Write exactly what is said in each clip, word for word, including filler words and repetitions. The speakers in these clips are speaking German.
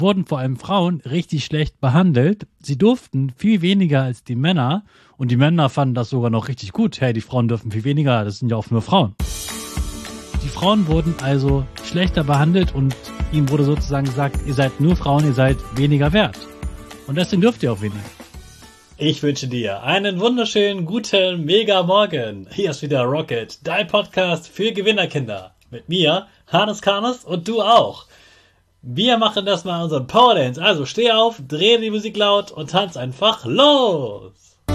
wurden vor allem Frauen richtig schlecht behandelt. Sie durften viel weniger als die Männer und die Männer fanden das sogar noch richtig gut. Hey, die Frauen dürfen viel weniger, das sind ja oft nur Frauen. Die Frauen wurden also schlechter behandelt und ihnen wurde sozusagen gesagt, ihr seid nur Frauen, ihr seid weniger wert. Und deswegen dürft ihr auch weniger. Ich wünsche dir einen wunderschönen, guten, mega Morgen. Hier ist wieder Rocket, dein Podcast für Gewinnerkinder. Mit mir, Hannes Karnes und du auch. Wir machen das mal unseren Power Dance. Also steh auf, dreh die Musik laut und tanz einfach los.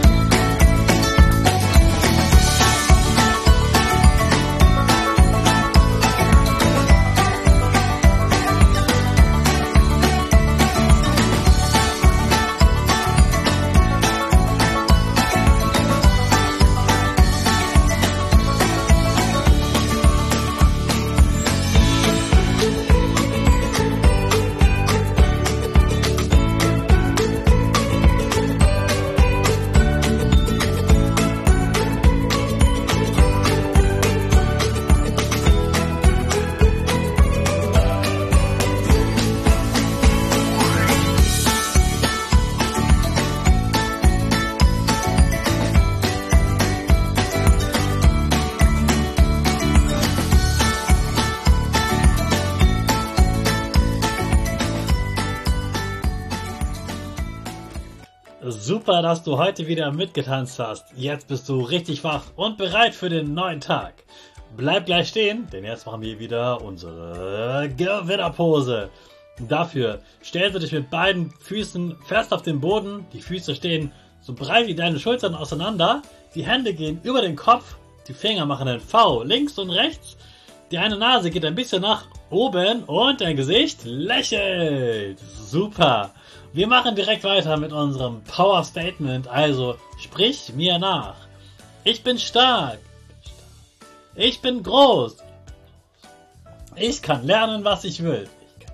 Super, dass du heute wieder mitgetanzt hast. Jetzt bist du richtig wach und bereit für den neuen Tag. Bleib gleich stehen, denn jetzt machen wir wieder unsere Gewinnerpose. Dafür stellst du dich mit beiden Füßen fest auf den Boden. Die Füße stehen so breit wie deine Schultern auseinander. Die Hände gehen über den Kopf. Die Finger machen ein V links und rechts. Die eine Nase geht ein bisschen nach oben und dein Gesicht lächelt. Super. Wir machen direkt weiter mit unserem Power Statement, also sprich mir nach. Ich bin stark. Ich bin groß. Ich kann lernen, was ich will.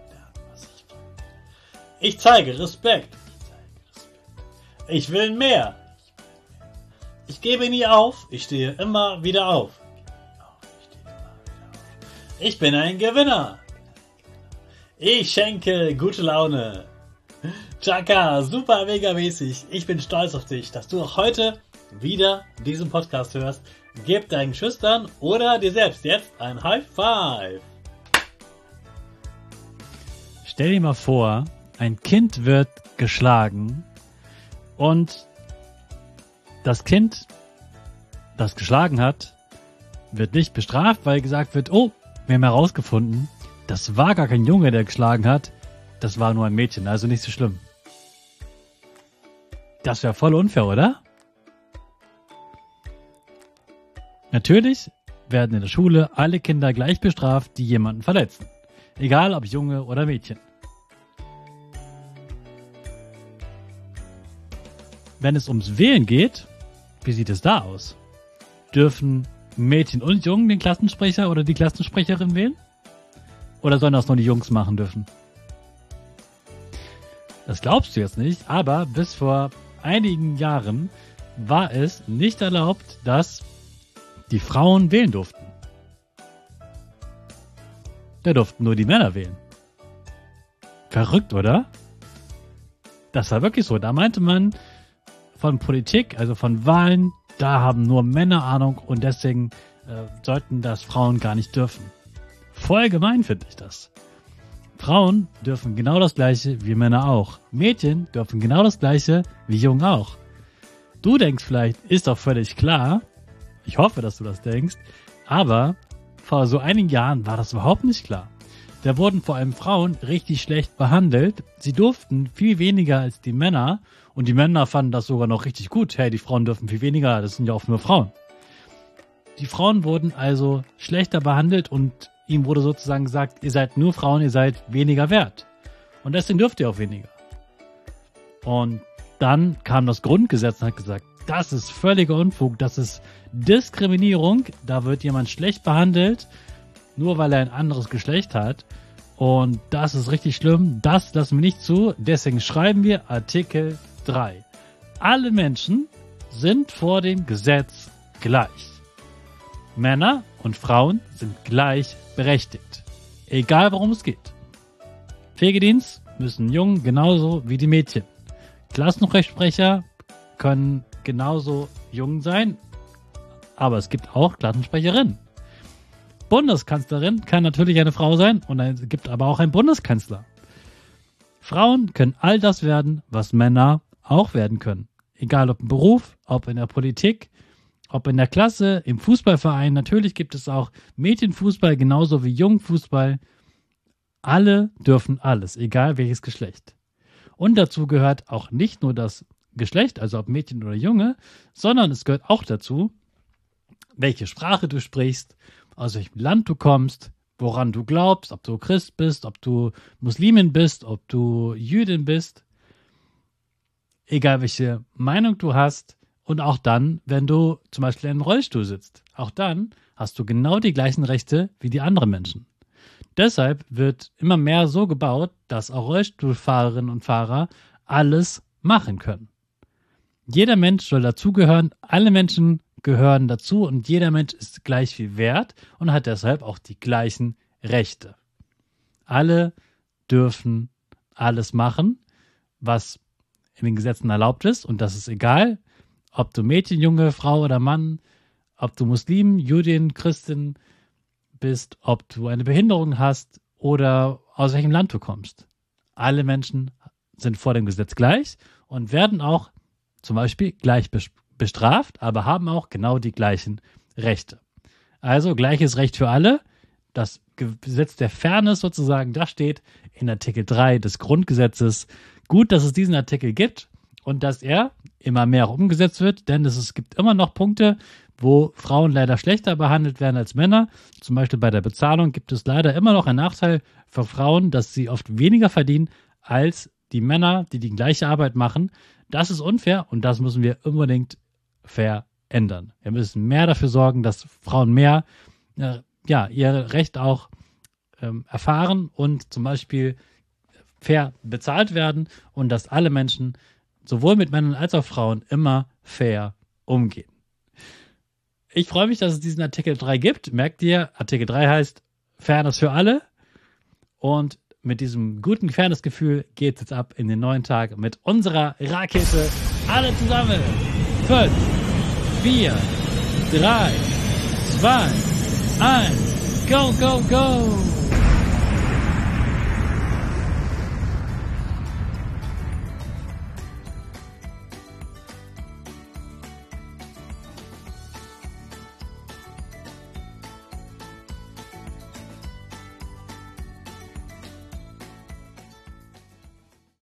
Ich zeige Respekt. Ich will mehr. Ich gebe nie auf. Ich stehe immer wieder auf. Ich bin ein Gewinner. Ich schenke gute Laune. Chaka, super mega mäßig. Ich bin stolz auf dich, dass du auch heute wieder diesen Podcast hörst. Gib deinen Schüchtern oder dir selbst jetzt ein High Five. Stell dir mal vor, ein Kind wird geschlagen und das Kind, das geschlagen hat, wird nicht bestraft, weil gesagt wird, oh, wir haben herausgefunden, das war gar kein Junge, der geschlagen hat, das war nur ein Mädchen, also nicht so schlimm. Das wäre voll unfair, oder? Natürlich werden in der Schule alle Kinder gleich bestraft, die jemanden verletzen. Egal ob Junge oder Mädchen. Wenn es ums Wählen geht, wie sieht es da aus? Dürfen Mädchen und Jungen den Klassensprecher oder die Klassensprecherin wählen? Oder sollen das nur die Jungs machen dürfen? Das glaubst du jetzt nicht, aber bis vor einigen Jahren war es nicht erlaubt, dass die Frauen wählen durften. Da durften nur die Männer wählen. Verrückt, oder? Das war wirklich so. Da meinte man von Politik, also von Wahlen, da haben nur Männer Ahnung und deswegen äh, sollten das Frauen gar nicht dürfen. Voll gemein finde ich das. Frauen dürfen genau das Gleiche wie Männer auch. Mädchen dürfen genau das Gleiche wie Jungen auch. Du denkst vielleicht, ist doch völlig klar. Ich hoffe, dass du das denkst. Aber vor so einigen Jahren war das überhaupt nicht klar. Da wurden vor allem Frauen richtig schlecht behandelt. Sie durften viel weniger als die Männer. Und die Männer fanden das sogar noch richtig gut. Hey, die Frauen dürfen viel weniger, das sind ja oft nur Frauen. Die Frauen wurden also schlechter behandelt und ihm wurde sozusagen gesagt, ihr seid nur Frauen, ihr seid weniger wert. Und deswegen dürft ihr auch weniger. Und dann kam das Grundgesetz und hat gesagt, das ist völliger Unfug, das ist Diskriminierung, da wird jemand schlecht behandelt, nur weil er ein anderes Geschlecht hat. Und das ist richtig schlimm, das lassen wir nicht zu, deswegen schreiben wir Artikel drei. Alle Menschen sind vor dem Gesetz gleich. Männer und Frauen sind gleichberechtigt. Egal worum es geht. Pflegedienst, müssen Jungen genauso wie die Mädchen. Klassenrechtsprecher können genauso jung sein, aber es gibt auch Klassensprecherinnen. Bundeskanzlerin kann natürlich eine Frau sein und es gibt aber auch einen Bundeskanzler. Frauen können all das werden, was Männer auch werden können. Egal ob im Beruf, ob in der Politik, ob in der Klasse, im Fußballverein. Natürlich gibt es auch Mädchenfußball genauso wie Jungfußball. Alle dürfen alles, egal welches Geschlecht. Und dazu gehört auch nicht nur das Geschlecht, also ob Mädchen oder Junge, sondern es gehört auch dazu, welche Sprache du sprichst, aus welchem Land du kommst, woran du glaubst, ob du Christ bist, ob du Muslimin bist, ob du Jüdin bist. Egal welche Meinung du hast und auch dann, wenn du zum Beispiel in einem Rollstuhl sitzt. Auch dann hast du genau die gleichen Rechte wie die anderen Menschen. Deshalb wird immer mehr so gebaut, dass auch Rollstuhlfahrerinnen und Fahrer alles machen können. Jeder Mensch soll dazugehören, alle Menschen gehören dazu und jeder Mensch ist gleich viel wert und hat deshalb auch die gleichen Rechte. Alle dürfen alles machen, was in den Gesetzen erlaubt ist und das ist egal, ob du Mädchen, Junge, Frau oder Mann, ob du Muslim, Jüdin, Christin bist, ob du eine Behinderung hast oder aus welchem Land du kommst. Alle Menschen sind vor dem Gesetz gleich und werden auch zum Beispiel gleich bestraft, aber haben auch genau die gleichen Rechte. Also gleiches Recht für alle. Das Gesetz der Fairness sozusagen, das steht in Artikel drei des Grundgesetzes. Gut, dass es diesen Artikel gibt und dass er immer mehr auch umgesetzt wird, denn es, es gibt immer noch Punkte, wo Frauen leider schlechter behandelt werden als Männer. Zum Beispiel bei der Bezahlung gibt es leider immer noch einen Nachteil für Frauen, dass sie oft weniger verdienen als die Männer, die die gleiche Arbeit machen. Das ist unfair und das müssen wir unbedingt verändern. Wir müssen mehr dafür sorgen, dass Frauen mehr äh, ja, ihr Recht auch ähm, erfahren und zum Beispiel fair bezahlt werden und dass alle Menschen sowohl mit Männern als auch Frauen immer fair umgehen. Ich freue mich, dass es diesen Artikel drei gibt. Merkt ihr, Artikel drei heißt Fairness für alle und mit diesem guten Fairness-Gefühl geht es jetzt ab in den neuen Tag mit unserer Rakete. Alle zusammen. Fünf, vier, drei, zwei, eins. Go, go, go!